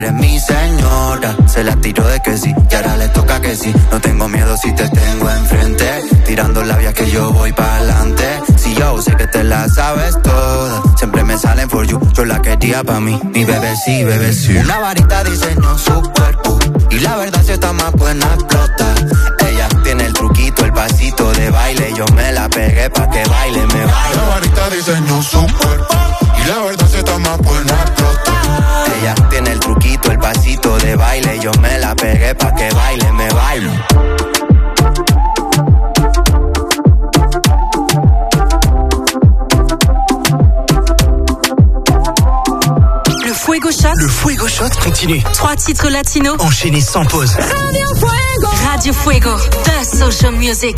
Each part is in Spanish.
Eres mi señora, se la tiro de que sí, y ahora le toca que sí. No tengo miedo si te tengo enfrente, tirando labia que yo voy pa'lante. Si yo sé que te la sabes toda, siempre me salen for you, yo la quería pa' mí. Mi bebé sí, bebé sí. Una varita diseñó su cuerpo, y la verdad si está más buena explota. Ella tiene el truquito, el pasito de baile, yo me la pegué pa' que baile, me baile. La varita diseñó su cuerpo, y la verdad si está más buena explota. Ella tiene el truquito, el pasito de baile, yo me la pegué pa' que baile, me bailo. Le Fuego Shot. Le Fuego Shot continue. 3 titres latinos. Enchaînés sans pause. Radio Fuego. Radio Fuego. The Social Music.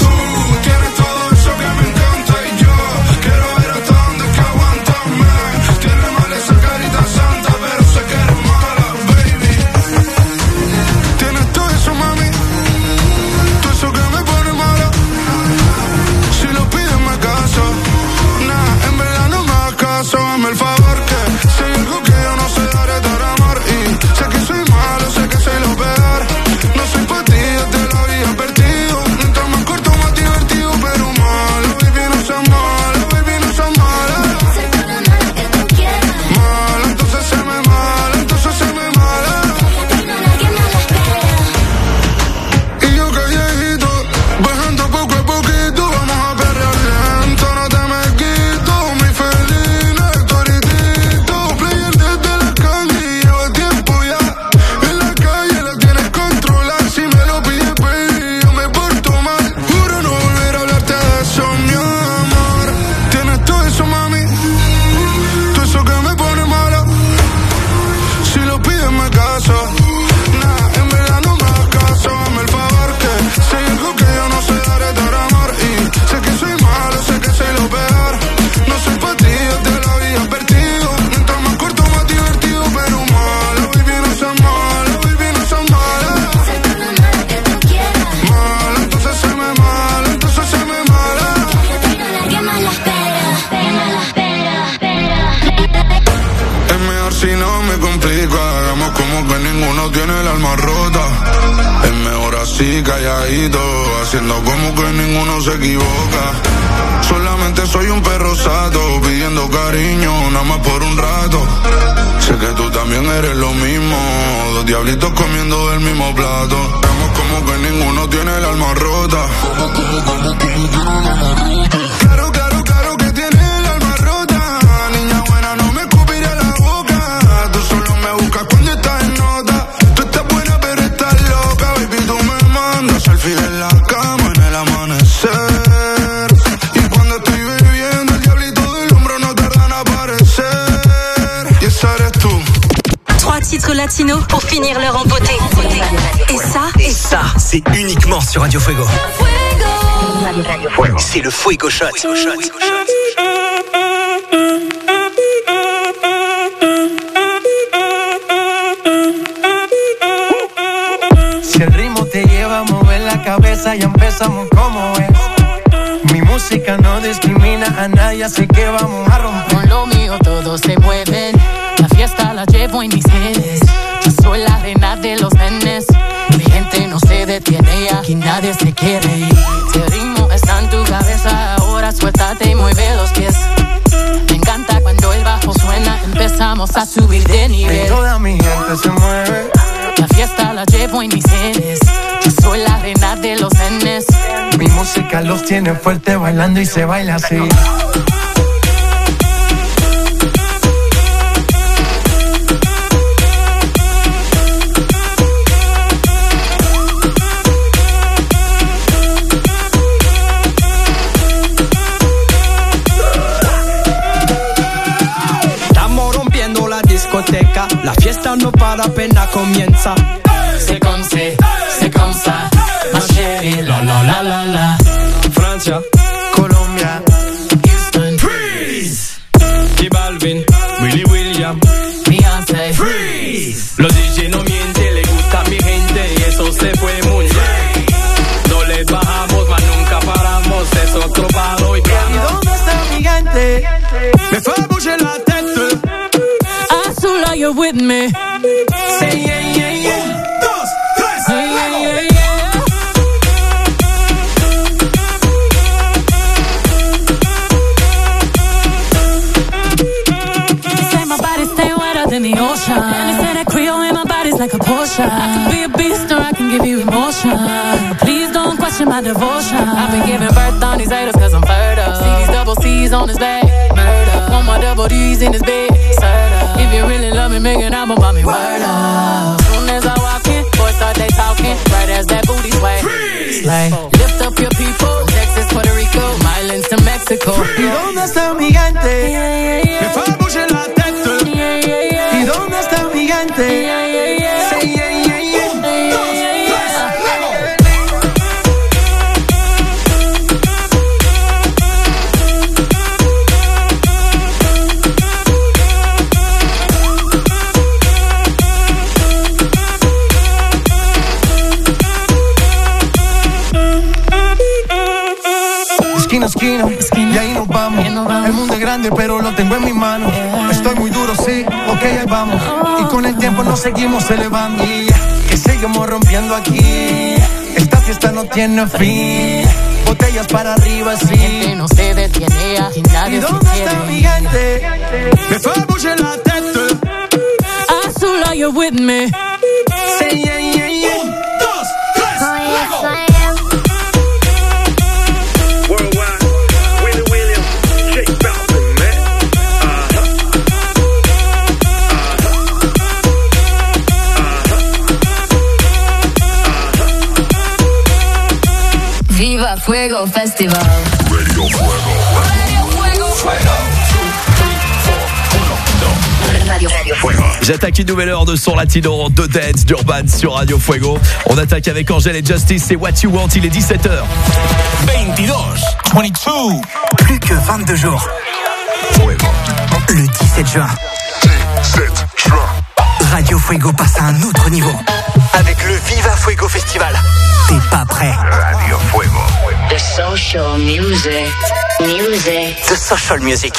Hazme el favor que si hay algo que yo no sé daré dar amor. Y sé que soy malo, sé que soy lo peor. No soy pa' ti, yo te lo había advertido. Mientras más corto, más divertido, pero malo. Baby, no seas mala, baby, no seas mala. Sé que no nada que tú quieras. Mala, entonces se me mala, entonces se me mala. Tengo a nadie más la espera. Y yo calladito, bajando poco a poquito. Vamos a perrear lento, no te me quito. Mi felina, toritito, player desde la calle. Lleva tiempo ya en la calle, la tienes controlada. Si me lo pides, baby, yo me porto mal. Juro no volver a hablarte de eso, mi amor. Tienes todo eso, mami, todo eso que me pone mala. Si lo pides, me caso. Nah, en verdad no me hagas caso. Hazme el favor que si hay algo que yo no sé daré dar amor. Y sé que soy malo, sé que soy lo peor. No soy pa' ti, yo te lo había advertido. Mientras más corto, más divertido, pero malo. Baby, no seas mala, baby, no seas mala. Sé que no nada que tú quieras. Mala, entonces se me mala, entonces se me mala. Tengo a nadie más la espera. Espera, espera, espera. Es mejor si no me complico. Hagamos como que ninguno tiene el alma rota. Es mejor así, calladito, haciendo como que ninguno se equivoca. Solamente soy un perro sato, pidiendo cariño, nada más por un rato. Sé que tú también eres lo mismo, dos diablitos comiendo del mismo plato. Hagamos como que ninguno tiene el alma rota. Claro, claro, claro que tiene el alma rota. Niña buena, no me escupiré la boca. Tú solo me buscas cuando estás en nota. Tú estás buena pero estás loca. Baby, tú me mandas selfie en la cama en el amanecer. Y cuando estoy bebiendo, el diablito del hombro no tarda en aparecer. Y esa eres tú. 3 titres latinos pour finir l'heure en beauté. Et ça, c'est uniquement sur Radio Fuego. Fuego. C'est le Fuego Shot. Si el ritmo te lleva a mover la cabeza, ya empezamos como es. Mi música no discrimina a nadie, así que vamos a romper. Con lo mío todos se mueven, la fiesta la llevo en mis genes. Yo soy la reina de los nenes, mi gente no se detiene y aquí nadie se quiere ir. Si el ritmo está en tu cabeza, ahora suéltate y mueve los pies. Me encanta cuando el bajo suena, empezamos a subir de nivel. Y toda mi gente se mueve. La fiesta la llevo en mis genes, yo soy la reina de los nenes. Mi música los tiene fuerte bailando y se baila así. Estamos rompiendo la discoteca, la fiesta no para, apenas comienza. C'est comme ça, ma chérie, la la la la la. Francia, Colombia, Houston, freeze. J Balvin, Willy William, Beyoncé, freeze. Los DJ no mienten, le gusta a mi gente y eso se fue muy bien. No les bajamos, mas nunca paramos, es otro palo y ¿y dónde está mi gente? me fue a bouger la tête. Azula, you're with me. Say like a Porsche. I can be a beast or I can give you emotion. Please don't question my devotion. I've been giving birth on these haters cause I'm fertile. See these double C's on his back, murder. Want my double D's in his bed, serta. If you really love me, make an album about me, word up. Soon as I walk in, boys start they talking, right as that booty sway. Slay. Lift up your people, Texas, Puerto Rico, Islands to Mexico. ¿Y dónde está mi gigante? Me fa bouger la tête. ¿Y dónde está mi gigante? Esquina, y ahí nos vamos. El mundo es grande, pero lo tengo en mis manos. Estoy muy duro, sí, ok, ahí vamos. Y con el tiempo nos seguimos elevando. Que seguimos rompiendo aquí. Esta fiesta no tiene fin. Botellas para arriba, sí. La gente no se detiene, aquí nadie se quiere. ¿Y dónde está mi gigante? Me fue a bouger la tête. Azul, are you with me? Say yeah, yeah, yeah. 1, 2, 3, fuego. Viva Fuego Festival. Radio Fuego. Radio Fuego. Radio Fuego. J'attaque une nouvelle heure de son latino, de dance, d'urban sur Radio Fuego. On attaque avec Angèle et Justice, c'est What You Want, il est 17h. 22. Plus que 22 jours. Fuego. Le 17 juin. 17 juin. Radio Fuego passe à un autre niveau. Avec le Viva Fuego Festival. T'es pas prêt? Radio Fuego. The social music. The social music.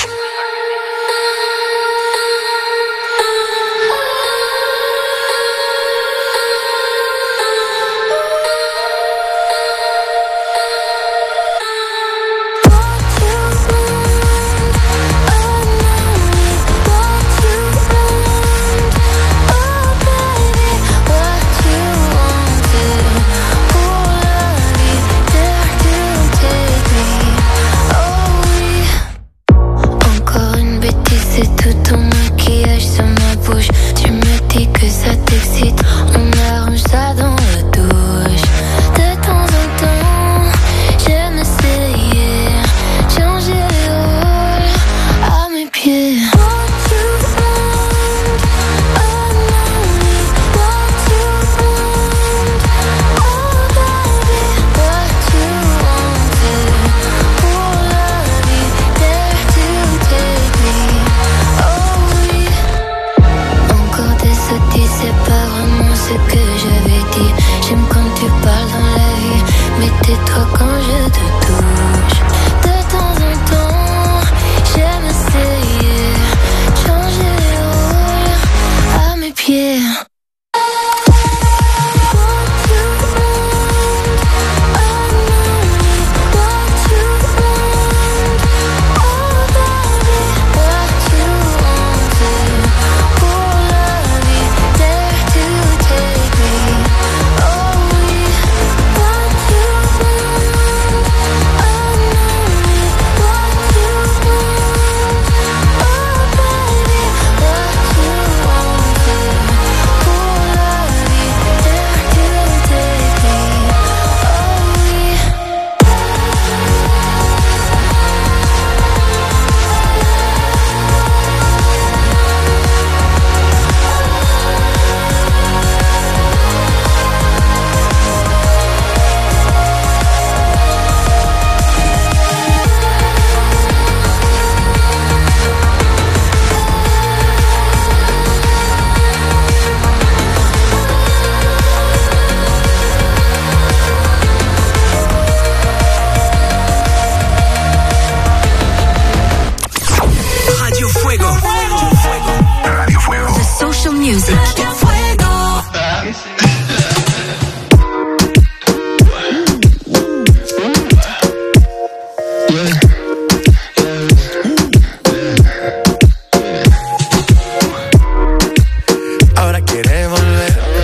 Ahora quiere volver.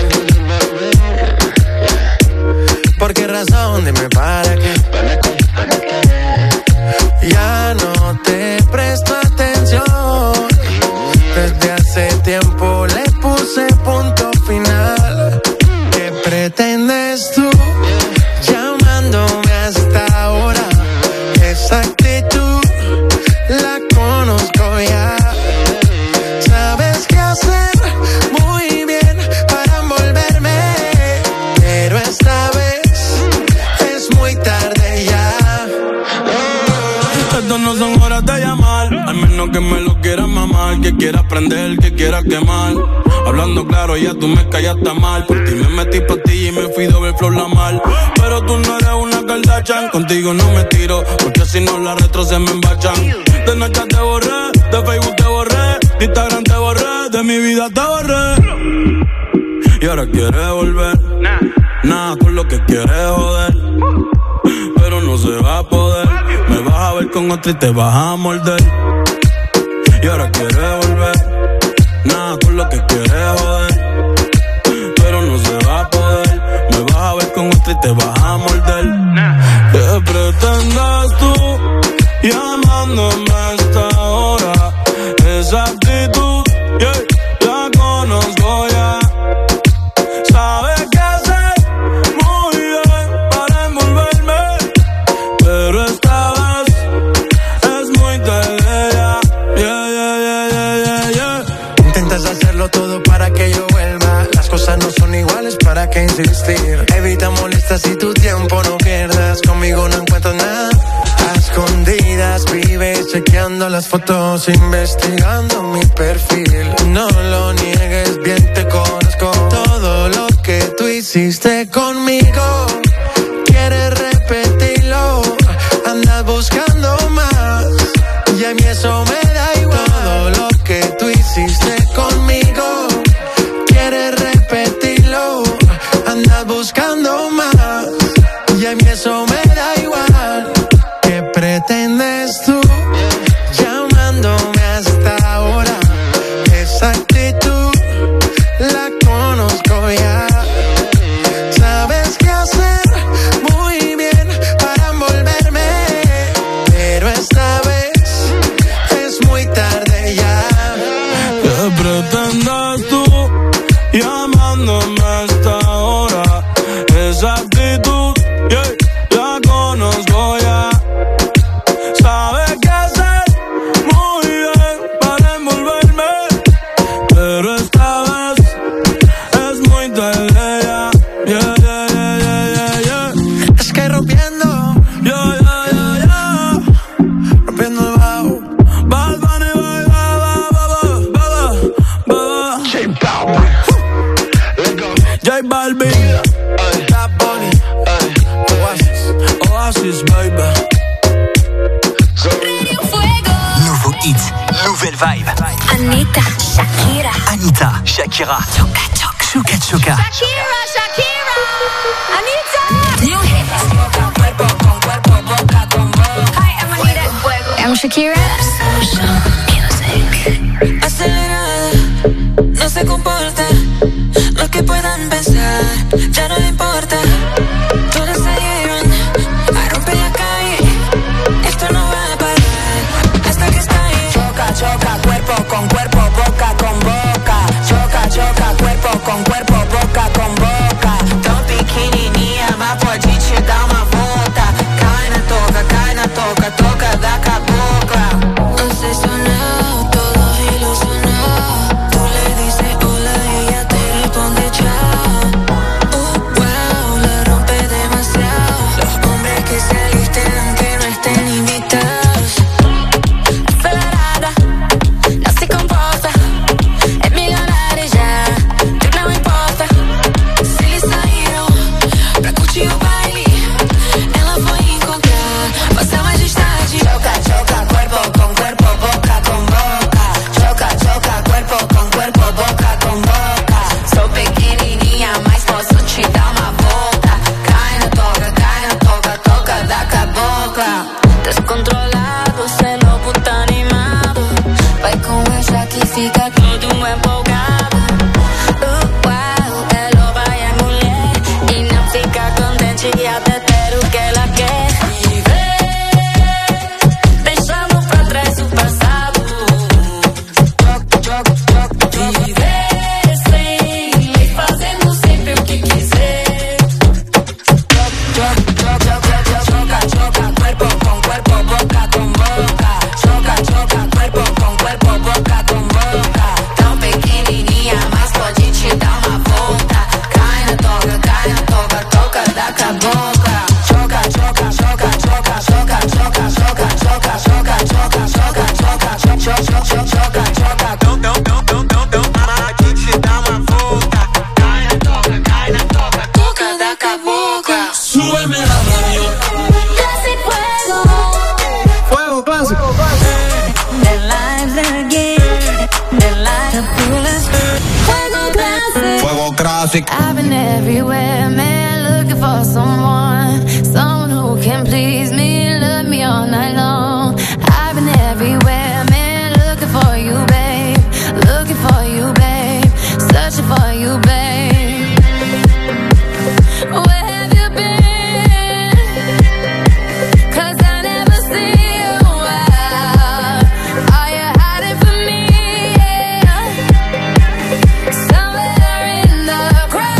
quiera aprender, que quiera quemar. Hablando claro, ya tú me callaste mal. Por ti me metí pastillas y me fui doble flor la mal. Pero tú no eres una Kardashian, contigo no me tiro, porque si no las retro se me embachan. De Snapchat te borré, de Facebook te borré, de Instagram te borré, de mi vida te borré. Y ahora quieres volver, nada con lo que quieres joder, pero no se va a poder. Me vas a ver con otra y te vas a morder. Y ahora quieres volver, nada con lo que quieres joder, pero no se va a poder. Me vas a ver con otra y te vas a morder. ¿Qué pretendes tú llamándome a esta hora? Esa actitud, yeah, la conozco ya. Sabes qué hacer muy bien para envolverme, pero esta vez es muy tarde ya. Intentas hacerlo todo para que yo vuelva. Las cosas no son iguales, ¿para qué insistir? Evita molestas y tu tiempo no pierdas. Conmigo no encuentras nada. A escondidas vives chequeando las fotos, investigando mi perfil. No lo niegues, bien te conozco. Todo lo que tú hiciste conmigo, quieres repetirlo. Andas buscando más y a mí eso me da igual. Todo lo que tú hiciste conmigo, quieres repetirlo. Andas buscando más y a mí eso me da igual. ¿Qué pretendes tú llamándome hasta ahora? Esa actitud la conozco ya. Sabes qué hacer muy bien para envolverme, pero esta vez es muy tarde ya. ¿Qué pretendes tú llamándome hasta ahora? Esa actitud, yeah, la conozco ya. Sabes qué hacer muy bien para envolverme, pero esta vez es muy tarde ya. Yeah, yeah, yeah, yeah, yeah. Es que rompiendo, rompiendo el bajo. Bad Bunny, J Balvin, Bad Bunny, Oasis, baby. Nouveau hit, nouvelle vibe. Anita, Shakira. Anita, Shakira. Choca, choca. Choca Choca. Shakira, Shakira. Anita. New hit. Cuerpo con cuerpo, boca con boca. Hi, I'm Anita. I'm Shakira. Acelerada, no se comporta. Lo que puedan pensar, ya no le importa. Todos salieron a romper la calle. Esto no va a parar hasta que estalle. Choca, choca, cuerpo con cuerpo, boca con boca. Choca, choca, cuerpo con cuerpo, boca con boca. Tão pequenininha, mas pode te dar uma volta. Cai na toca, toca da cabocla. Obsesionado, todo ilusionado. Tú le dices hola y ella te responde chao. Wow, la boca a boca. Súbeme la radio. Clásico Fuego. Fuego clásico. The lights again. The lights are coolest. Fuego Classic. Fuego Classic. I've been everywhere, man, looking for someone who can please me, love me all night long. I've been everywhere, man, looking for you, babe, searching for you, babe. Where have you been? 'Cause I never see you out. Are you hiding from me? Yeah. Somewhere in the crowd.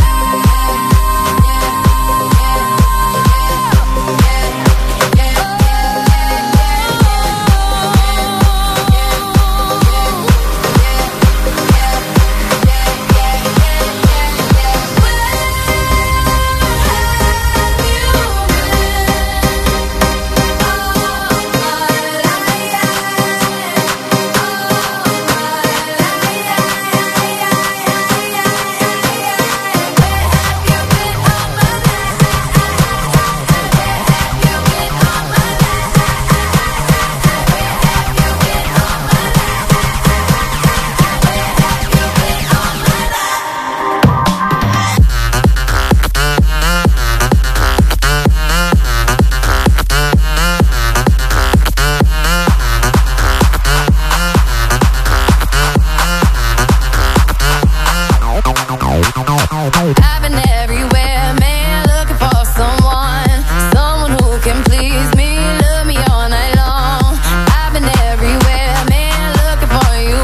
I've been everywhere, man, looking for someone who can please me, love me all night long. I've been everywhere, man, looking for you,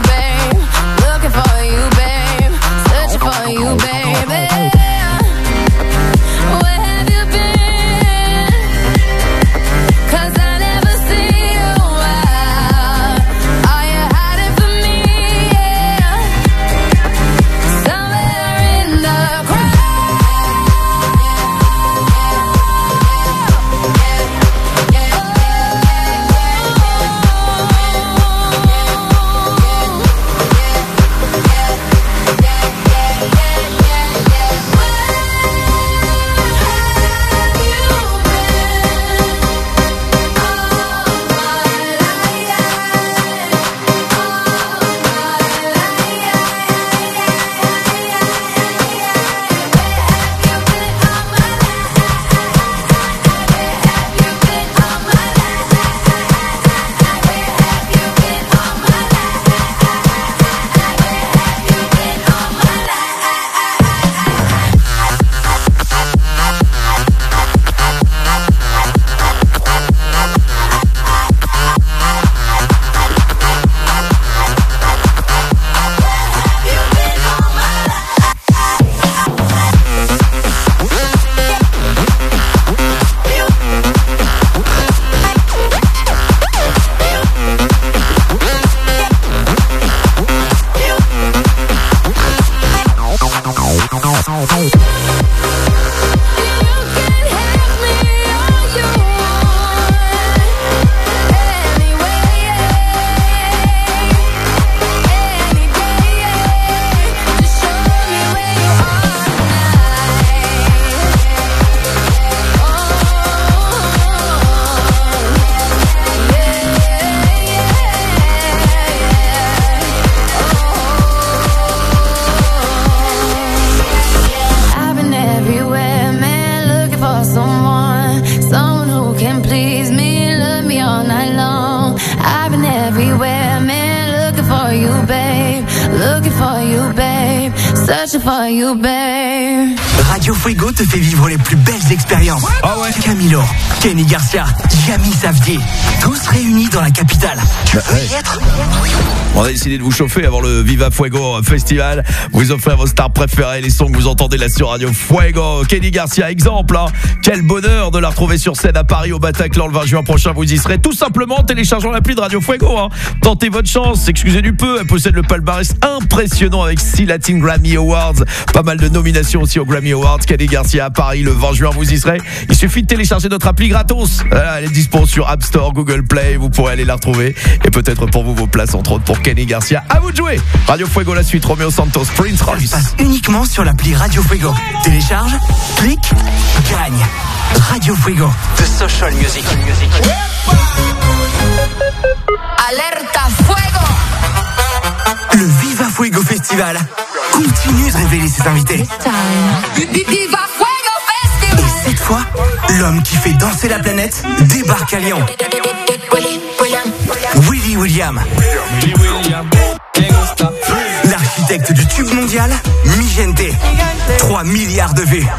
babe, searching for you, baby. Where have you been? 'Cause I never see you out. Are you hiding from me? Yeah. Somewhere in the crowd. Someone who can please me, love me all night long. I've been everywhere, man, looking for you, babe, searching for you, babe. Radio Fuego te fait vivre les plus belles expériences. Ah ouais. Camilo, Kenny Garcia, Jamy Savier, tous réunis dans la capitale. Tu veux y être? On a décidé de vous chauffer avant le Viva Fuego Festival. Vous offrez vos stars préférées, les sons que vous entendez là sur Radio Fuego. Kenny Garcia, exemple, hein. Quel bonheur de la retrouver sur scène à Paris au Bataclan le 20 juin prochain. Vous y serez tout simplement en téléchargeant l'appli de Radio Fuego, hein. Tentez votre chance, excusez du peu. Elle possède le palmarès impressionnant avec 6 Latin Grammy Awards, Pas mal de nominations aussi aux Grammy Awards. Kenny Garcia à Paris le 20 juin, vous y serez. Il suffit de télécharger notre appli gratos. Elle est dispo sur App Store, Google Play. Vous pourrez aller la retrouver. Et peut-être pour vous vos places, entre autres pour Kenny Garcia. À vous de jouer. Radio Fuego, la suite. Romeo Santos, Prince Royce. Ça se passe uniquement sur l'appli Radio Fuego. Télécharge, clique, gagne. Radio Fuego, The Social Music. Alerta Fuego. Le Viva Fuego Festival continue de révéler ses invités. Viva Fuego Festival. Et cette fois, l'homme qui fait danser la planète débarque à Lyon. Willy William. L'architecte du tube mondial, Migente. 3 milliards de vues.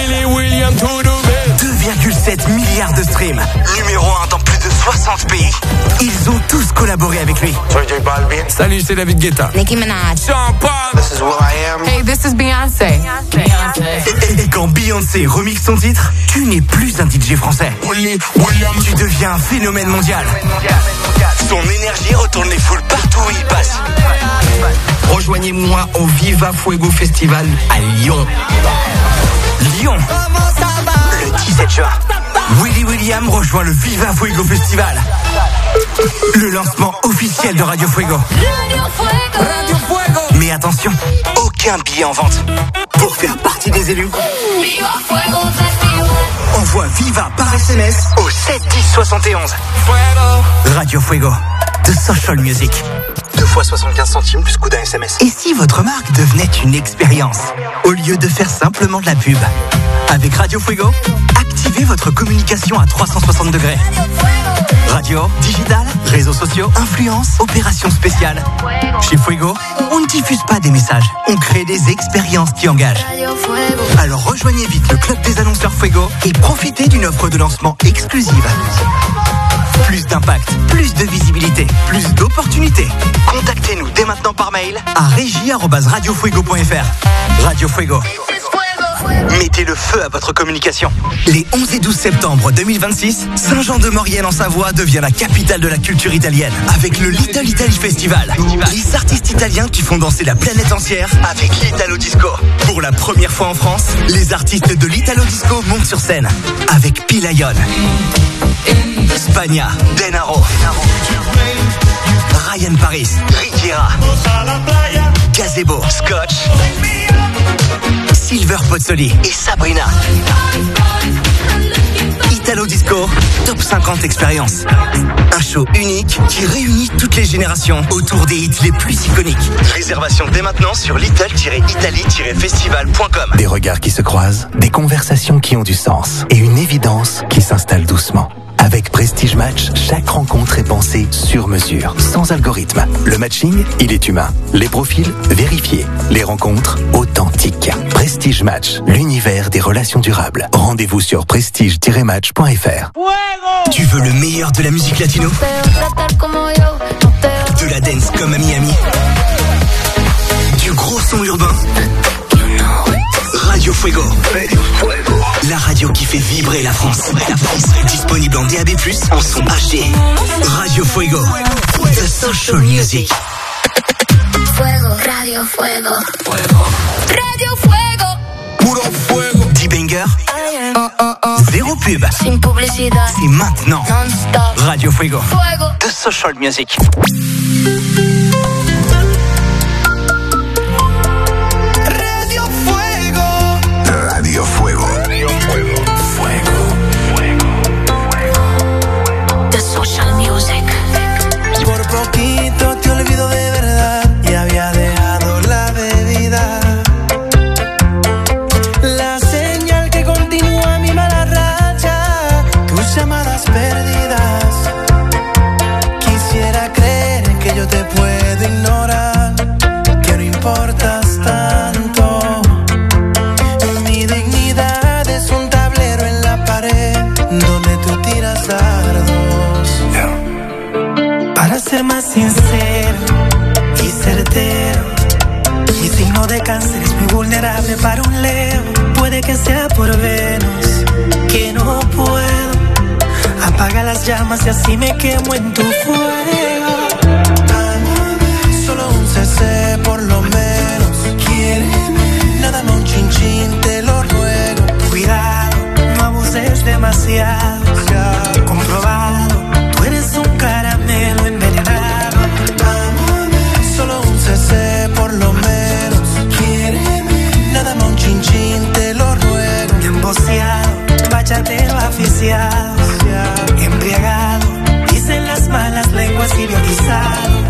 2,7 milliards de streams. Numéro 1 dans plus de 60 pays. Ils ont tous collaboré avec lui. Salut, c'est David Guetta. Nicki Minaj. This is Will I Am. Hey, this is Beyoncé. Et quand Beyoncé remixe son titre, tu n'es plus un DJ français. Tu deviens un phénomène mondial. Son énergie retourne les foules partout où il passe. Rejoignez-moi au Viva Fuego Festival à Lyon. Lyon, le 17 juin. Willy William rejoint le Viva Fuego Festival. Le lancement officiel de Radio Fuego. Radio Fuego. Mais attention, aucun billet en vente. Pour faire partie des élus, Viva Fuego Festival. envoie Viva par SMS au 7 10 71. Radio Fuego, The Social Music. 2 fois 75 centimes plus coût d'un SMS. Et si votre marque devenait une expérience, au lieu de faire simplement de la pub? Avec Radio Fuego, activez votre communication à 360 degrés. Radio, digital, réseaux sociaux, influence, opérations spéciales. Chez Fuego, on ne diffuse pas des messages, on crée des expériences qui engagent. Alors rejoignez vite le club des annonceurs Fuego et profitez d'une offre de lancement exclusive. Plus d'impact, plus de visibilité, plus d'opportunités. Contactez-nous dès maintenant par mail à régie@radiofuego.fr. Radio Fuego. Mettez le feu à votre communication. Les 11 et 12 septembre 2026, Saint-Jean-de-Maurienne en Savoie devient la capitale de la culture italienne avec le Little Italy Festival. Les artistes italiens qui font danser la planète entière avec l'Italo Disco. Pour la première fois en France, les artistes de l'Italo Disco montent sur scène avec Pilayon, Spagna, Denaro, Ryan Paris, Riviera, Gazebo, Scotch, Silver Pozzoli et Sabrina. Italo Disco, top 50 expérience. Un show unique qui réunit toutes les générations autour des hits les plus iconiques. Réservation dès maintenant sur little-italy-festival.com. Des regards qui se croisent, des conversations qui ont du sens et une évidence qui s'installe doucement. Avec Prestige Match, chaque rencontre est pensée sur mesure, sans algorithme. Le matching, il est humain. Les profils, vérifiés. Les rencontres, authentiques. Prestige Match, l'univers des relations durables. Rendez-vous sur prestige-match.fr. Tu veux le meilleur de la musique latino? De la dance comme à Miami? Du gros son urbain? Radio Fuego. La radio qui fait vibrer la France. Disponible en DAB+, en son HD. Radio Fuego. The Social Music. Fuego, Radio Fuego. Radio Fuego. Puro fuego. 10 bangers. Zéro pub. Sin publicidad. C'est maintenant. Non-stop. Radio Fuego. Fuego. The Social Music. Radio Fuego. The Social Music. Por poquito te olvido de verdad y había dejado la bebida. La señal que continúa mi mala racha, tus llamadas perdidas. Quisiera creer que yo te puedo ignorar, que no importas tanto. Mi dignidad es un tablero en la pared donde tú tiras dardos. Para ser más sincero y certero, mi signo de cáncer es muy vulnerable para un Leo. Puede que sea por Venus, que no puedo. Apaga las llamas y así me quemo en tu fuego. Solo un cc por lo menos. Quiéreme chin, te lo ruego. Cuidado, no abuses demasiado. Comprobado, tú eres un caramelo envenenado. Solo un cc por lo menos. Nada más un chin chin, te lo ruego. Emboceado, bachatero aficiado. Embriagado, dicen las malas lenguas, idiotizado.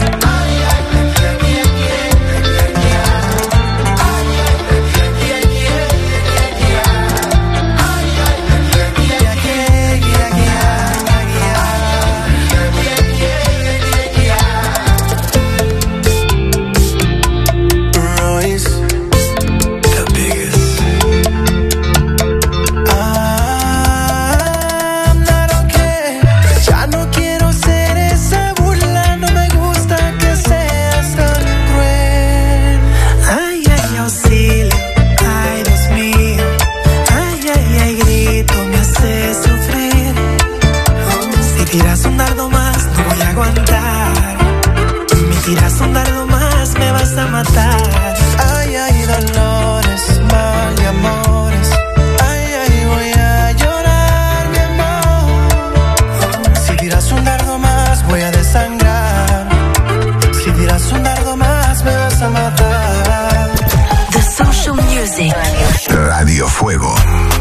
Tiras un dardo más, no voy a aguantar. Me tiras un dardo más, me vas a matar. Ay, ay, dolores, mal y amores. Ay, ay, voy a llorar, mi amor. Si tiras un dardo más, voy a desangrar. Si tiras un dardo más, me vas a matar. The Social Music. Radio Fuego.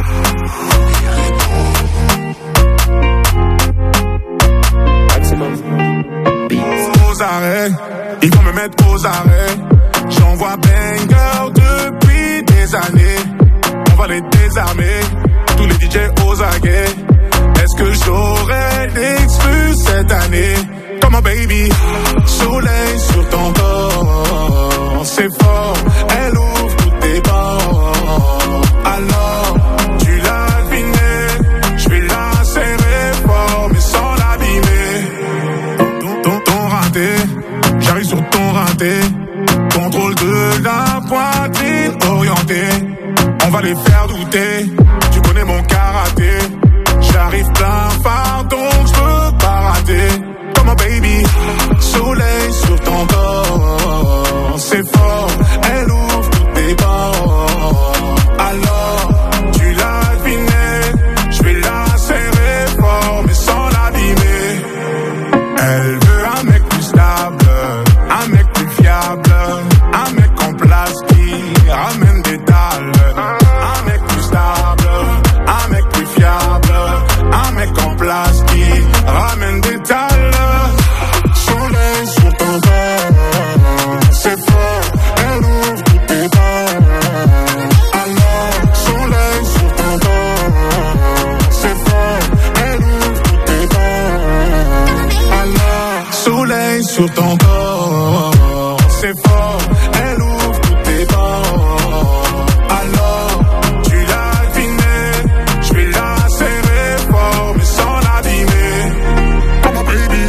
Ils vont me mettre aux arrêts. J'envoie banger depuis des années. On va les désarmer. Tous les DJ aux aguets. Est-ce que j'aurai d'exclus cette année? Comme un baby. Soleil sur ton corps. C'est fort. Elle ouvre toutes tes bords. Alors, tu l'as deviné. Je vais la serrer fort, mais sans l'abîmer. Ton raté. J'arrive sur ton raté. Contrôle de la poitrine orientée. On va les faire douter. Tu connais mon karaté. J'arrive plein phare donc j'peux pas rater. Comme un baby. Soleil sur ton corps. C'est fort. Elle ouvre toutes tes bords. Alors tu l'as deviné. J'vais la serrer fort mais sans l'abîmer. Elle veut un mec plus stable, un mec plus fiable, un mec en place qui ramène des dalles. Un mec plus stable, un mec plus fiable, un mec en place qui ramène des dalles. Soleil sur ton corps, c'est fort, elle ouvre toutes tes dents. Alors, soleil sur ton corps, c'est fort, elle ouvre toutes tes dents. Alors, soleil sur ton corps, c'est fort, elle ouvre toutes tes dents. Alors, tu l'as deviné, je vais la serrer fort, mais sans l'abîmer. Comme un baby.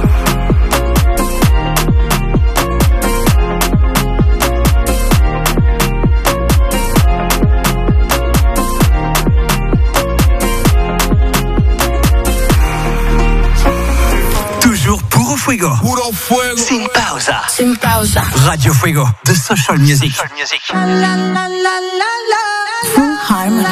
Toujours Puro Fuego. Puro fuego. Sin pausa. Sin pausa. Radio Fuego. The Social Music. Full Harmony.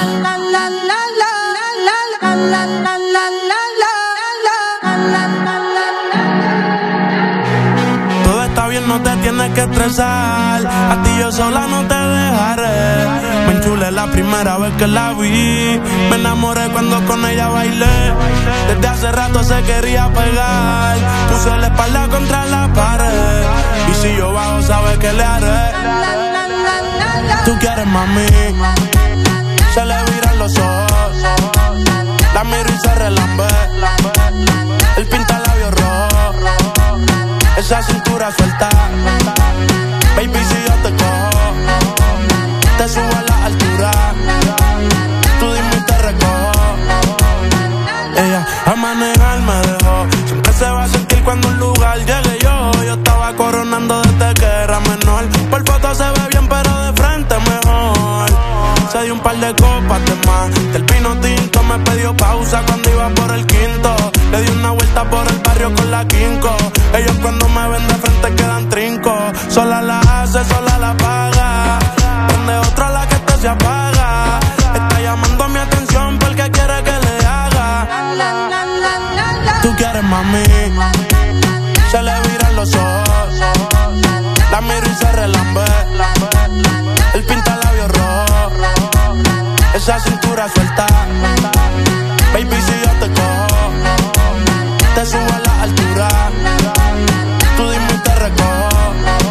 Todo está bien, no te tienes que estresar. A ti yo sola no te dejaré. Me enchulé la primera vez que la vi. Me enamoré cuando con ella bailé. Desde hace rato se quería pegar. Puse la espalda contra la pared. Y si yo bajo, sabes que le haré. Tú quieres, mami. Se le viran los ojos. La miro y se relambe. El pinta labios rojo. Esa cintura suelta. Baby, si yo te cojo, te subo a la altura. Tú dime y te recojo. Ella a manejar me dejó. Siempre se va a sentir cuando un lugar llegue yo. Yo estaba coronando desde que era menor. Por foto se ve bien, pero de frente mejor. Se dio un par de copas de más. Del pino tinto me pidió pausa cuando iba por el quinto. Le di una vuelta por el barrio con la quinco. Ellos cuando me ven de frente quedan trinco. Sola la hace, sola la paga. Donde otra la que te se apaga. Está llamando mi atención porque quiere que le haga. Tú quieres, mami. Se le viran los ojos. La miro y se relambe. El pinta labios rojo. Esa cintura suelta. Baby, si yo te cojo, te subo a la altura. Tú dime y te recojo.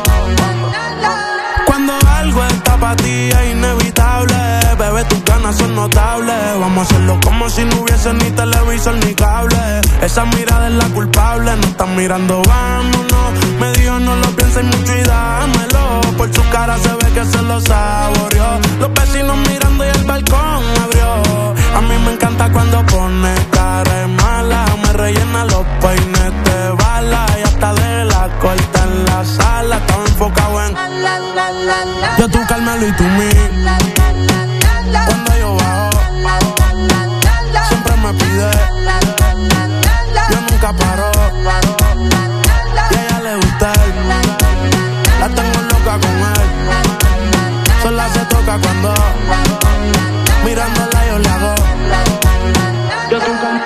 Cuando algo está para ti es inevitable. Bebé, tus ganas son notables. Vamos a hacerlo como si no hubiese ni televisor ni cable. Esa mirada es la culpable. No están mirando, vámonos. Me dijo no lo pienses mucho y dámelo. Por su cara se ve que se lo saboreó. Los vecinos mirando y el balcón abrió. A mí me encanta cuando pone cara de mala. Me rellena los peines de bala. Y hasta de la corta en la sala. Estaba enfocado en yo, tú, Carmelo y tú, mí. Cuando yo bajo, siempre me pide. Yo nunca paro. Y a ella le gusta él. La tengo loca con él. Sola se toca cuando mirándola yo le hago. Yo nunca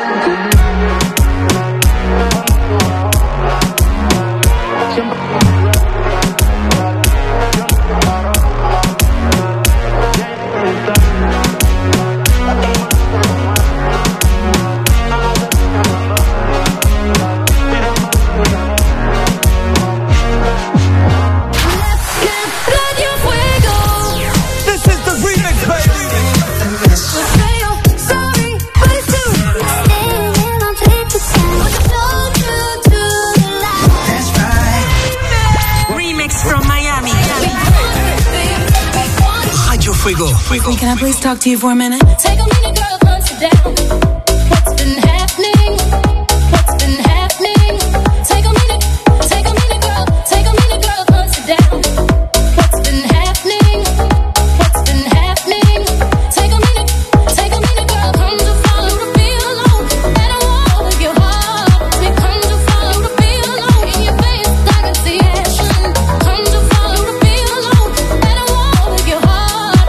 Fuego. Can I please talk to you for a minute? Take a minute, girl, hunt it down. What's been happening? What's been happening? Take a minute, girl. Take a minute, girl, hunt it down. What's been happening? What's been happening? Take a minute, girl. Come to follow the feel alone. And I walk with your heart. Me come to follow the feel alone. In your face, I can see action. Come to follow the feel alone. And I walk with your heart.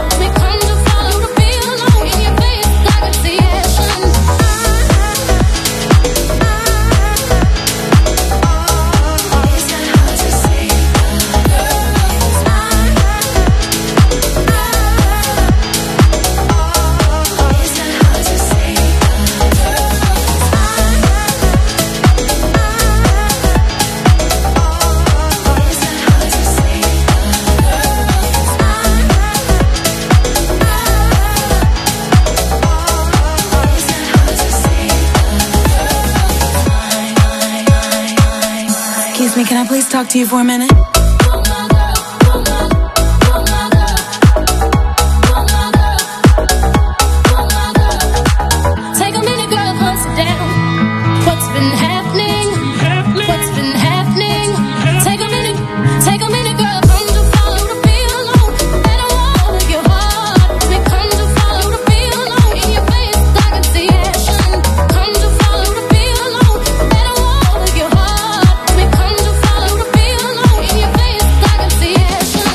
Can I please talk to you for a minute? Take a minute, girl, hunt it down. What's been happening? What's been happening? Take a minute, girl, come to follow the feel alone. And I walk with your heart. Me come to follow the feel alone. In your face, I can see action. Come to follow the feel alone. And I walk with your heart. Me come to follow the feel alone. In your face, I can see action.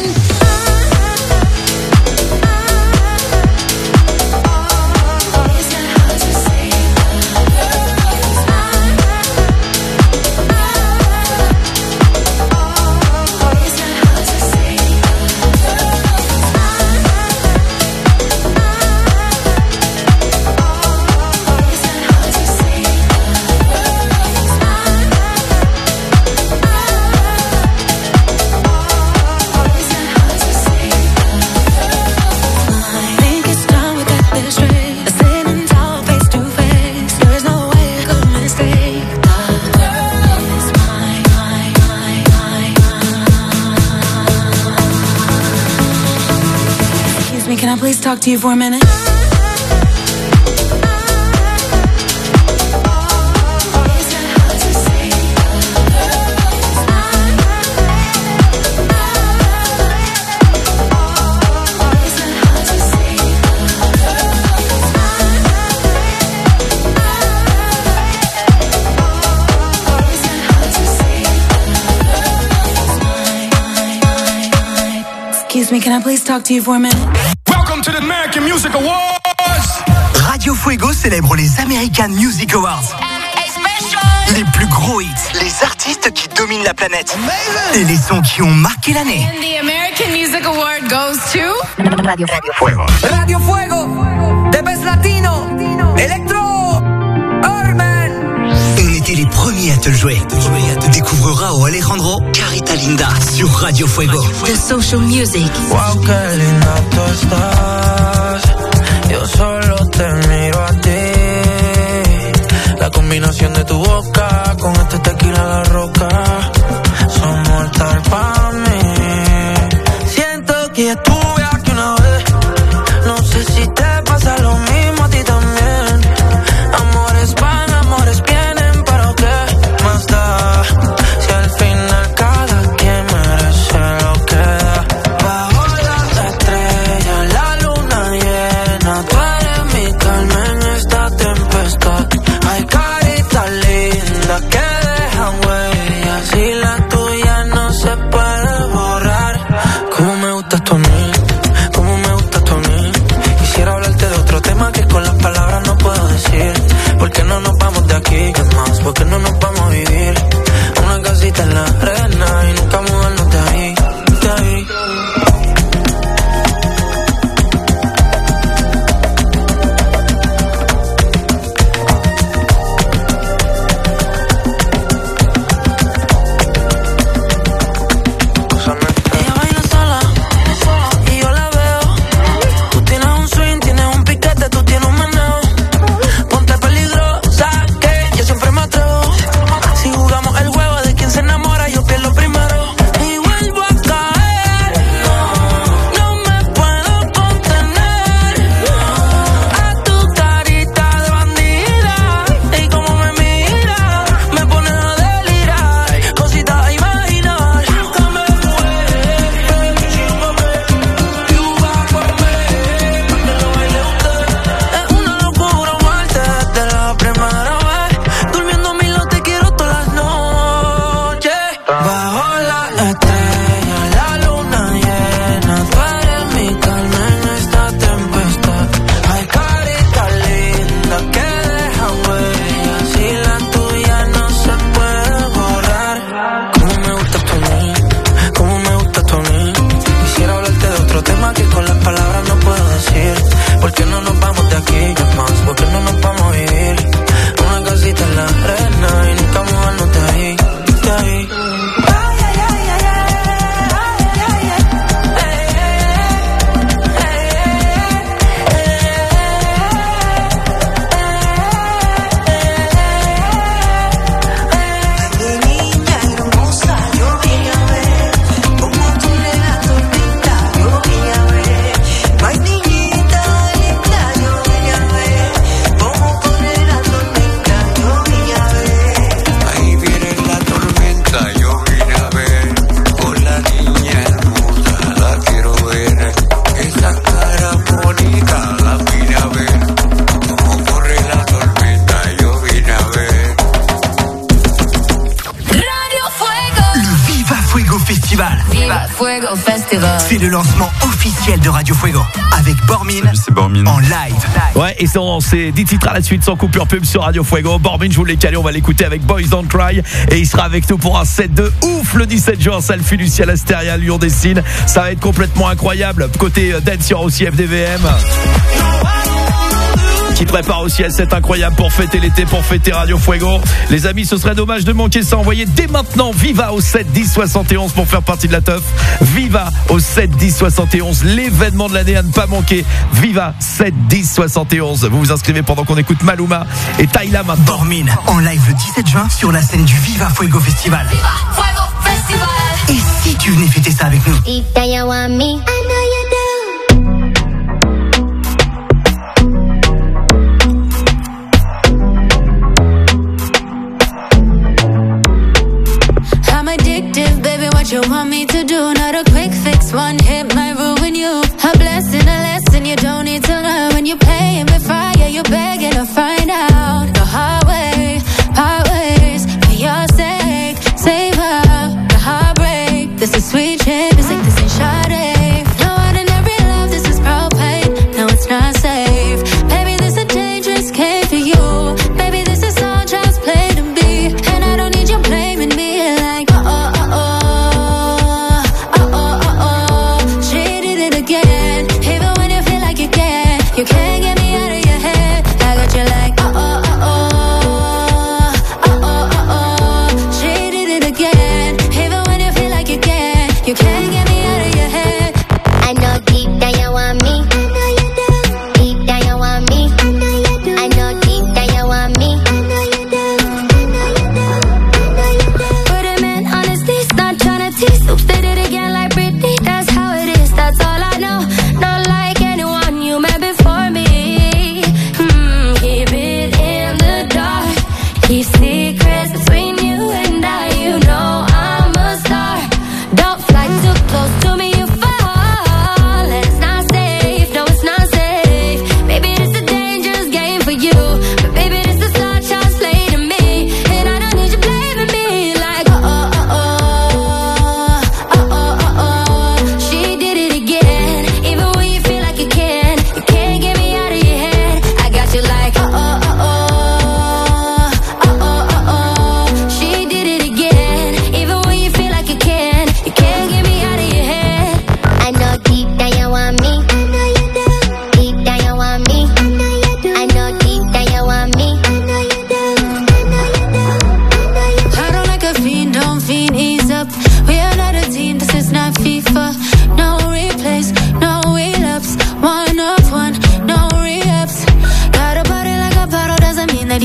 Can I please talk to you for a minute? Excuse me, can I please talk to you for a minute? Welcome Welcome to the American Music Awards. Radio Fuego célèbre les American Music Awards. Les plus gros hits, les artistes qui dominent la planète et les sons qui ont marqué l'année. And the American Music Award goes to Radio Fuego. Radio Fuego, The Best Latino, Electro, Urban. On était les premiers à te le jouer. Découvre Rao Alejandro, Carita Linda sur Radio Fuego. The Social Music. Wow, qué linda tú estás. Yo solo te miro a ti. La combinación de tu boca con este tequila La Roca son mortal para mí. Siento que estuve aquí una vez. No sé si te pasa lo mismo a ti también. Amores van, amores vienen, pero ¿qué más da? Si al final cada quien merece lo que da. Bajo la estrella, la luna llena, tú eres mi calma en esta tempestad. Ay, carita linda que dejan huellas y la tuya no se puede borrar. Cómo me gustas tú a mí, cómo me gustas tú a mí. Quisiera hablarte de otro tema que con las palabras no puedo decir. ¿Por qué no nos vamos de aquí? ¿Qué más? ¿Por qué no nos vamos a vivir? Una casita en la arena y nunca mudarnos de ahí, de ahí. Ella baila sola y yo la veo. Tú tienes un swing, tienes un piquete, tú tienes un meneo. Ponte peligrosa que yo siempre me atrevo. Si jugamos el juego de quien se enamora, yo pierdo primero. Y vuelvo a caer, no me puedo contener. A tu carita de bandida y como me mira, me pone a delirar. Cositas a imaginar. Es una locura amarte desde la primera vez. Durmiendo a mi lado te quiero todas las noches. Bajo la estrella, la luna llena, tú eres mi calma en esta tempestad. Ay, carita linda que dejan huellas y la tuya no se puede borrar. Cómo me gustas tú a mí, cómo me gustas tú a mí. Quisiera hablarte de otro tema que con las palabras no puedo decir. ¿Por qué no nos vamos de aquí? ¿Qué más? ¿Por qué no nos vamos a vivir? Una casita en la arena y nunca mudarnos de ahí, de ahí. Niña hermosa, yo vine a ver cómo tú le das tormenta, yo vine a ver. Ay, niñita linda, yo vine a ver cómo corre la tormenta, yo vine a ver. Ahí viene la tormenta, yo vine a ver. Con la niña hermosa, la quiero ver. Esa cara bonita, la vine a ver. Cómo corre la tormenta, yo vine a ver. Radio Fuego. Le Viva Fuego Festival. Viva Fuego Festival. C'est le lancement officiel de Radio Fuego avec Bormin C'est Bormin. en live. Ouais, et c'est 10 titres à la suite sans coupure pub sur Radio Fuego. Bormin, je vous l'ai calé, on va l'écouter avec Boys Don't Cry. Et il sera avec nous pour un set de ouf le 17 juin, salle Fiducia L'Astéria, Lyon Dessine. Ça va être complètement incroyable. Côté dance, il y aura aussi FDVM. Qui prépare aussi un set incroyable pour fêter l'été, pour fêter Radio Fuego. Les amis, ce serait dommage de manquer ça. Envoyez dès maintenant Viva au 7 10 71 pour faire partie de la teuf. Viva au 7 10 71, l'événement de l'année à ne pas manquer. Viva 7 10 71. Vous vous inscrivez pendant qu'on écoute Maluma et Tyla maintenant. Bormin en live le 17 juin sur la scène du Viva Fuego Festival. Viva Fuego Festival. Et si tu venais fêter ça avec nous? Tita, you want me? I know you do. I'm addictive, baby, what you want me to do? Not a quick fix, one hit might ruin you. A blessing, a lesson you don't need to learn. When you're paying with fire, you're begging to find out the hard way, part ways, for your sake. Savor the heartbreak. This is sweet shit, music, this ain't Sade. No ordinary love, this is propane.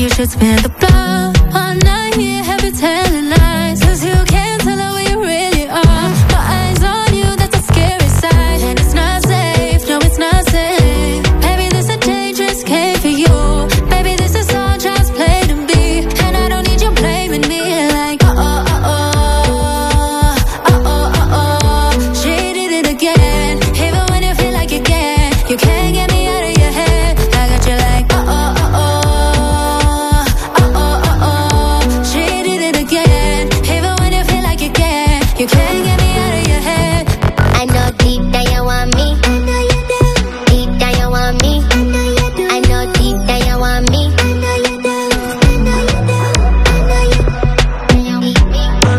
you should spare the blood. All night here, happy telling lies. Cause you can't tell her where you really are. My eyes on you, that's a scary sight. And it's not safe, no it's not safe. Baby, this a dangerous game for you. Baby, this is all child's play to me. And I don't need you blaming me like, she did it again. Even when you feel like you can't, you can't get me out of your head. I got you like, she did it again. Even when you feel like you can't, you can't get me out of your head. I know deep down you want me. I know you do. Deep down you want me. I know you do. I know deep down you want me. I know you do. I know you do. I know you do.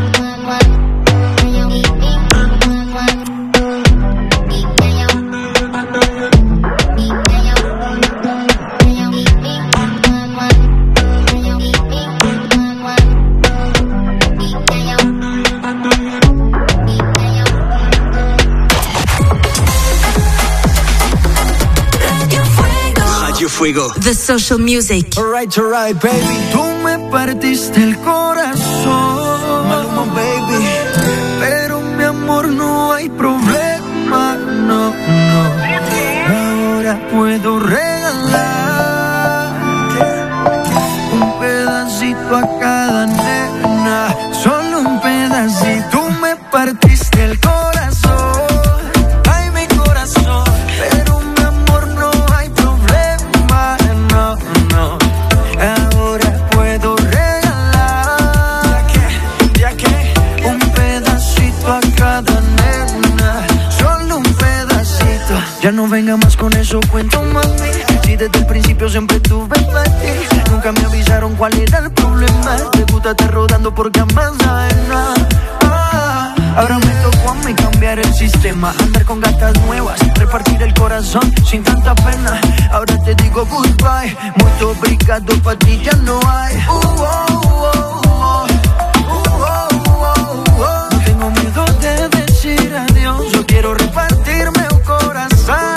Radio Fuego. The social music. Alright, baby. Tú me partiste el corazón, Maluma, baby. Pero mi amor, no hay problema, no, no. Ahora puedo regalar un pedacito a cada nena, solo un pedacito. Tú me partiste el corazón, ay mi corazón. Pero mi amor, no hay problema, no, no. Ahora puedo regalar, ya que un pedacito a cada nena, solo un pedacito. Ya no venga más con eso, cuento mami. Si desde el principio siempre tuve para ti, nunca me avisaron cuál era el problema. Te gusta estar rodando por camas ajenas. Ahora me tocó a mí cambiar el sistema, andar con gatas nuevas, repartir el corazón sin tanta pena. Ahora te digo goodbye, muy obrigado, pa' ti ya no hay. No tengo miedo de decir adiós, yo quiero repartirme un corazón.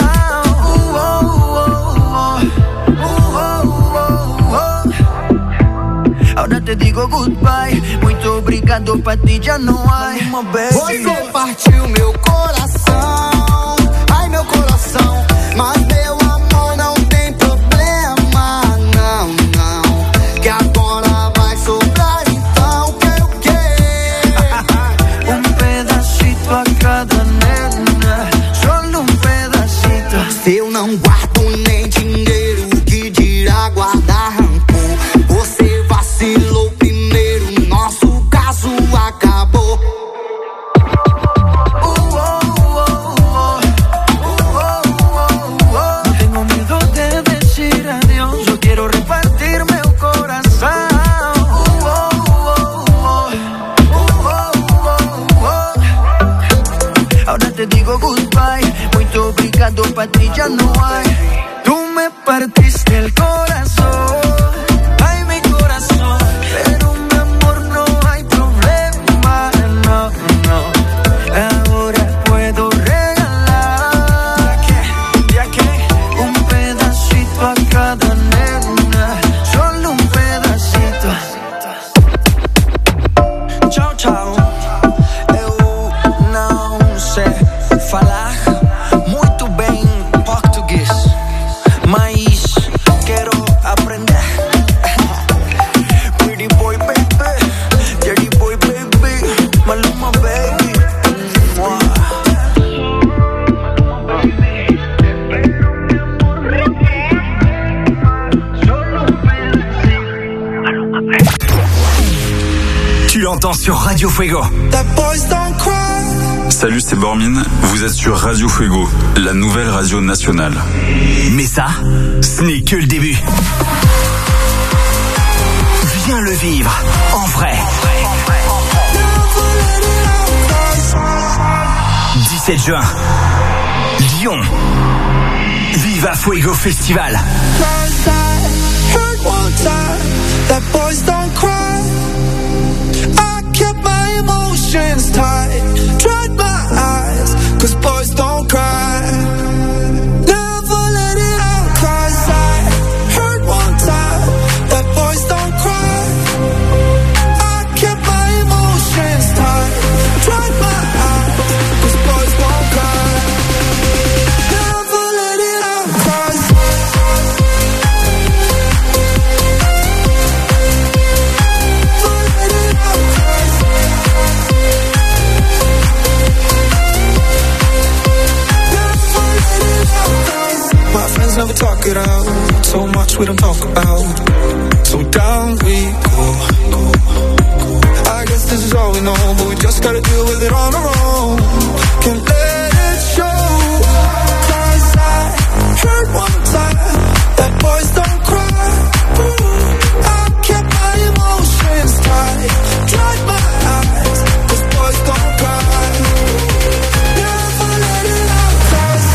Ahora te digo goodbye, muito obrigado, pa' ti já não hay. Você partiu meu coração, ai meu coração. Mas meu amor não tem problema, não, não. Que agora vai sobrar, então quero o quê? Pedacito a cada nena, solo pedacito. Se eu não guardo nem dinheiro, que dirá guardar rancor? Você vacilou primeiro, nosso caso acabou. No tengo miedo de decir adiós, yo quiero repartirme un corazón. Ahora te digo goodbye, muito obrigado, pa' ti ya no hay. Tú me partiste el corazón, ay mi corazón. Pero mi amor, no hay problema, no, no. Ahora puedo regalar, ya que un pedacito a cada nena, solo un pedacito. Tchau, tchau. Eu não sei falar muito bem português, mas quero aprender. Pretty boy baby, dirty boy baby, Maluma baby. Tu l'entends sur Radio Fuego. Salut, c'est Bormin. Vous êtes sur Radio Fuego, la nouvelle radio nationale. Mais ça, ce n'est que le début. Viens le vivre en vrai. 17 juin, Lyon. Viva Fuego Festival. That boys don't cry. I kept my emotions tight, dried my eyes, 'cause boys don't cry. Never let it out, 'cause I heard one time that boys So much we don't talk about. So down we go. I guess this is all we know, but we just gotta deal with it on our own. Can't let it show. Cause I heard one time that boys don't cry. I kept my emotions tight, dried my eyes, cause boys don't cry. Never let it out, cause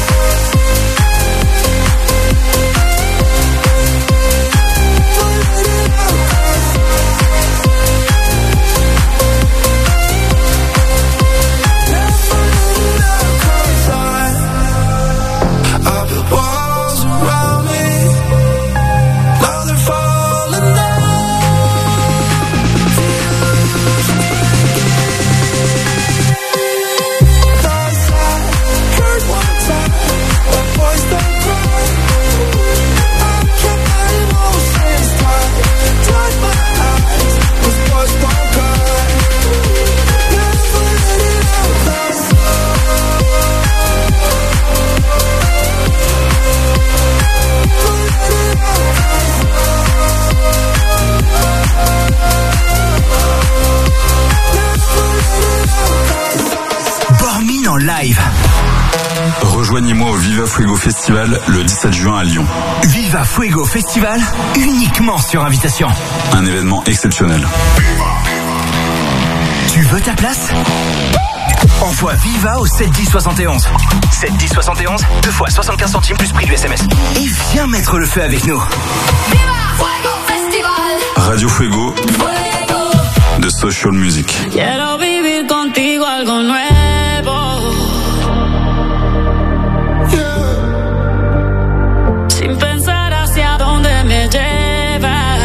live. Rejoignez-moi au Viva Fuego Festival le 17 juin à Lyon. Viva Fuego Festival, uniquement sur invitation. Un événement exceptionnel. Tu veux ta place ? Envoie Viva au 71071. 71071, 2 fois 75 centimes plus prix du SMS. Et viens mettre le feu avec nous. Viva Fuego Festival. Radio Fuego, de Social Music. Quiero vivir contigo algo nuevo. Sin pensar hacia dónde me llevas.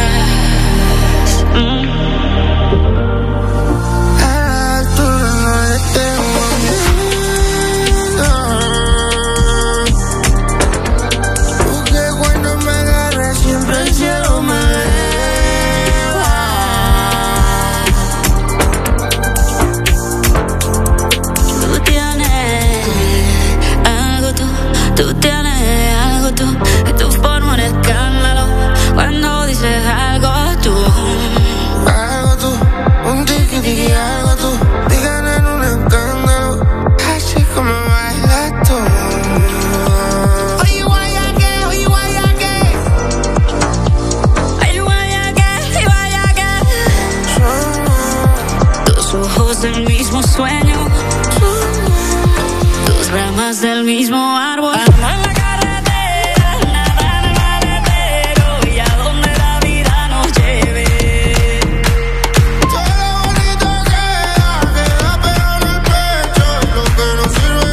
Porque cuando me agarras siempre el cielo me eleva. Tú tienes algo tú, y tu forma un escándalo cuando dices algo tú. Algo tú, un tiki-tiki, algo tú, digan en un escándalo, así como bailas tú. Tus ojos del mismo sueño, tus ramas del mismo árbol. Ando en la carretera, nada en el maletero, y a donde la vida nos lleve. Todo lo bonito queda pegado en el pecho, y lo que no sirve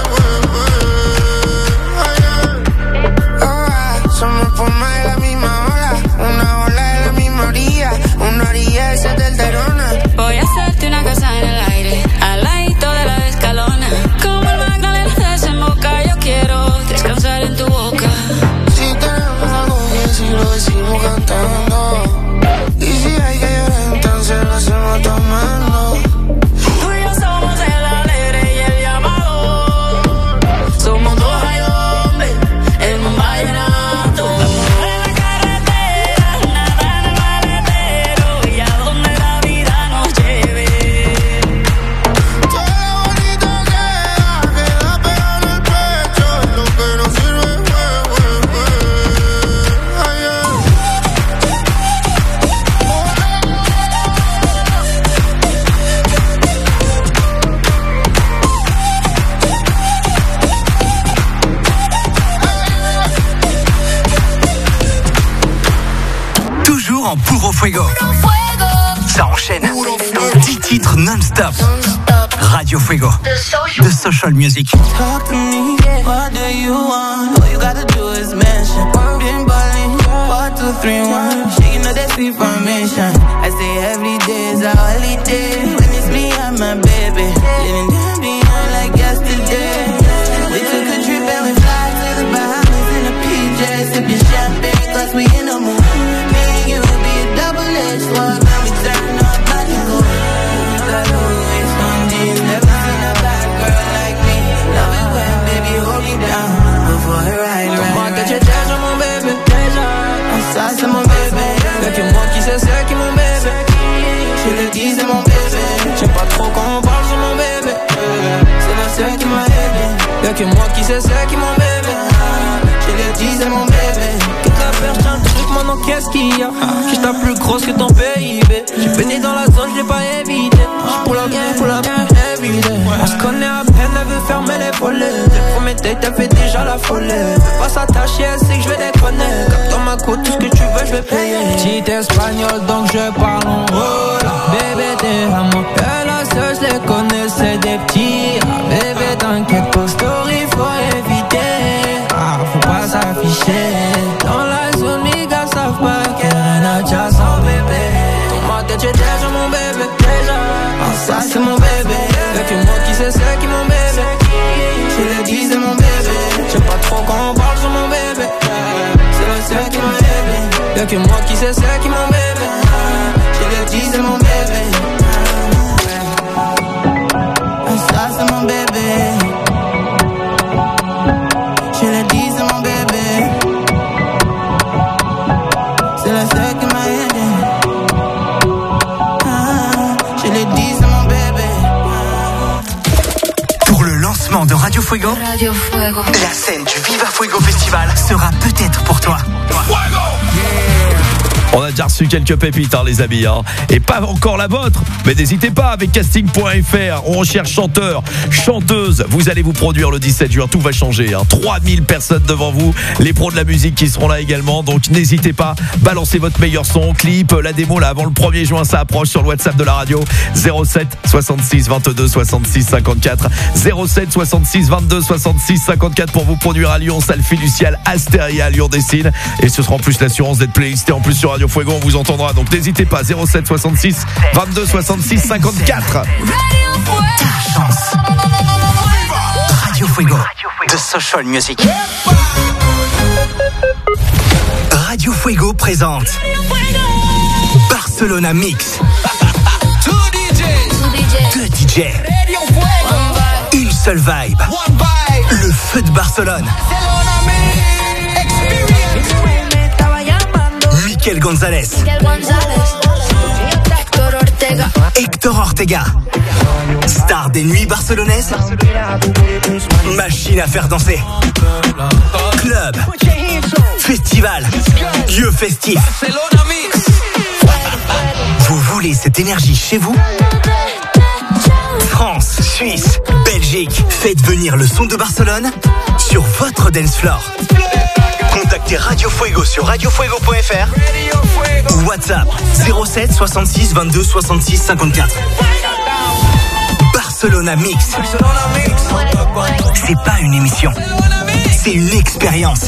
somos forma de la misma ola, una ola de la misma orilla, una orilla de esa delterona. Voy a hacerte una casa en el aire, al ladito de la escalona. Como el Magdalena desemboca, yo quiero descansar en tu boca. Si tenemos algo bien, si lo decimos cantando. Y si hay que llorar, entonces lo hacemos tomando. Tú y yo somos el alegre y el llamado. Somos dos hay hombres en un vallenato. En la carretera, nada en el maletero, y a donde la vida nos lleve. Todo lo bonito queda pegado en el pecho, y lo que no sirve Toujours en puro fuego. Ça enchaîne. 10 titres non-stop. Radio Fuego. The Social Music. Talk to me, what do you want? All you gotta do is mention. Been ballin', 4, 2, 3, 1. Shaking up that sweet formation. I say every day is a holiday. When it's me and my baby, living down beyond like yesterday. We took a trip and we fly to the Bahamas in a PJ, sipping champagne 'cause we in the mood. Me and you will be a double-edged sword when we turn our body gold. Got always on these, never seen a bad girl like me. Love it when baby hold me down before I ride. Toma que cheche, somos baby. que moi qui sais c'est qui mon bébé. Je l'ai dit c'est mon bébé. Quitte la perche un truc maintenant qu'est-ce qu'il y a. J'suis ta plus grosse que ton PIB. J'ai baigné dans la zone, j'l'ai pas évité. J'pull up everyday. On se connaît à peine, elle veut fermer les volets. Le premier date, elle fait déjà la folie. Elle veut pas s'attacher, elle sait que j'vais déconner. Comme dans ma côte, tout ce que tu veux, j'vais payer. Petit espagnol, donc je parle en rola. Bébé, t'es à moi. Et la seule, j'les connais, c'est des petits. Bébé, t'inquiète pas, story, faut éviter. Faut pas s'afficher. Dans la zone, mes gars savent pas qu'elle rien à dire sans bébé. Dans ma tête, j'ai déjà mon bébé. Ça c'est mon bébé. Y'a que moi qui sais c'est qui mon bébé. Je l'ai dit c'est mon bébé. J'aime pas trop quand on parle sur mon bébé. C'est qui mon bébé. Y'a que moi qui sais c'est qui mon bébé. Je l'ai dit c'est mon bébé. Ça c'est mon bébé. Je l'ai dit c'est mon bébé. C'est la seule qui m'a aidé. Je l'ai dit c'est mon bébé. Pour le lancement de Radio Fuego, la scène du Viva Fuego Festival sera peut-être pour toi. On a déjà reçu quelques pépites, les amis, et pas encore la vôtre. Mais n'hésitez pas, avec casting.fr, on recherche chanteurs, chanteuses. Vous allez vous produire le 17 juin, tout va changer. 3000 personnes devant vous, les pros de la musique qui seront là également. Donc n'hésitez pas, balancez votre meilleur son, clip, la démo là avant le 1er juin, ça approche sur le WhatsApp de la radio. 07 66 22 66 54. 07 66 22 66 54 pour vous produire à Lyon, salle fiduciale Astéria, Lyon Dessine. Et ce sera en plus l'assurance d'être playlisté en plus sur Radio Fuego, on vous entendra, donc n'hésitez pas. 07 66 22 66 54. Ta chance. Radio Fuego, The Social Music. Radio Fuego présente Barcelona Mix. Deux DJ. Une seule vibe. Le feu de Barcelone. Mikel González, Héctor Ortega, star des nuits barcelonaises, machine à faire danser, club, festival, lieu festif. Vous voulez cette énergie chez vous? France, Suisse, Belgique, faites venir le son de Barcelone sur votre dance floor. Contactez Radio Fuego sur radiofuego.fr ou WhatsApp 07 66 22 66 54. Barcelona Mix. C'est pas une émission, c'est une expérience.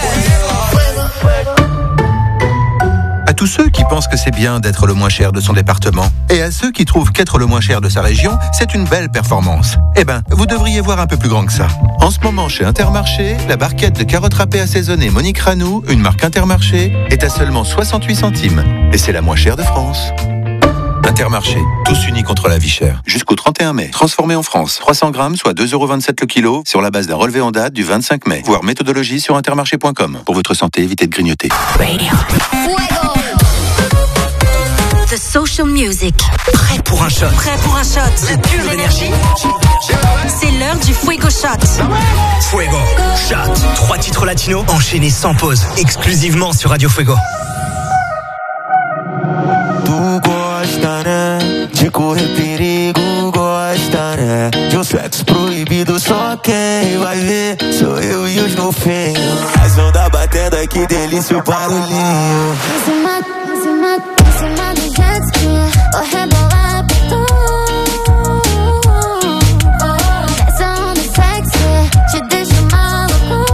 À tous ceux qui pensent que c'est bien d'être le moins cher de son département, et à ceux qui trouvent qu'être le moins cher de sa région, c'est une belle performance. Eh ben, vous devriez voir un peu plus grand que ça. En ce moment, chez Intermarché, la barquette de carottes râpées assaisonnées Monique Ranou, une marque Intermarché, est à seulement 68 centimes. Et c'est la moins chère de France. Intermarché, tous unis contre la vie chère. Jusqu'au 31 mai. Transformé en France. 300 grammes, soit 2,27€ le kilo, sur la base d'un relevé en date du 25 mai. Voir méthodologie sur intermarché.com. Pour votre santé, évitez de grignoter. The Social Music. Prêt pour un shot. Prêt pour un shot. De pure énergie. C'est l'heure du Fuego Shot. Fuego Shot. 3 titres latinos enchaînés sans pause, exclusivement sur Radio Fuego. De correr perigo, gosta, né? De sexo proibido, só quem vai ver sou eu e os golfinhos. As ondas batendo, ai que delícia o barulhinho. Em cima do jet ski, vou rebolar pra tu. Essa onda sexy te deixa maluco.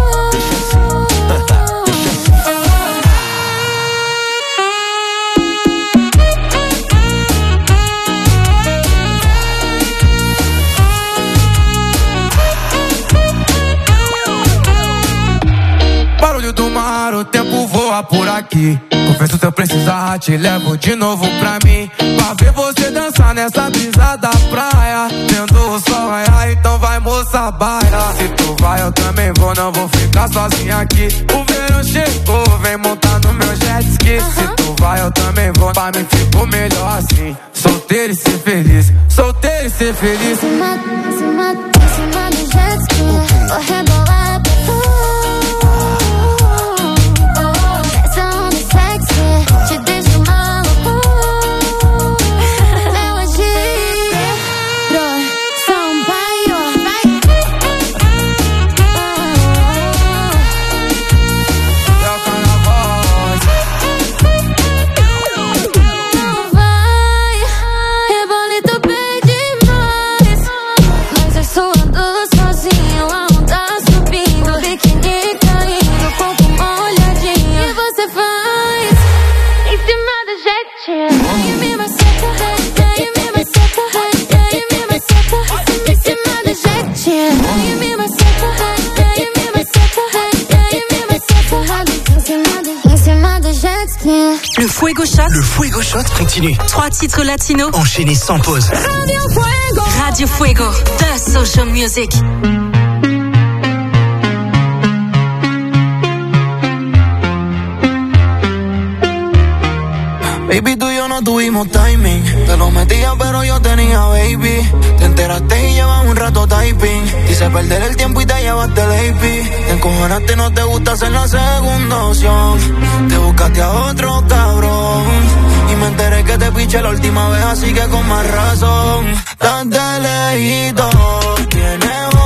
Barulho do mar, o tempo voa por aqui. Confesso se eu precisar, te levo de novo pra mim. Pra ver você dançar nessa brisa da praia. Vendo o sol raiar, então vai moça baila. Se tu vai eu também vou, não vou ficar sozinha aqui. O verão chegou, vem montar no meu jet ski. Se tu vai eu também vou, pra mim ficou melhor assim. Solteiro e ser feliz, solteiro e ser feliz. Em cima do jet ski, vou Le Fuego Shot. Le Fuego Shot continue. 3 titres latinos. Enchaînés sans pause. Radio Fuego. Radio Fuego. The Social Music. Baby, tú y yo no tuvimos timing. Te lo metía, pero yo tenía baby. Te enteraste y llevas un rato typing. Quise perder el tiempo y te llevaste el AP. Te encojonaste y no te gusta hacer la segunda opción. Te buscaste a otro cabrón. Y me enteré que te piché la última vez, así que con más razón. Tan de lejito, tienes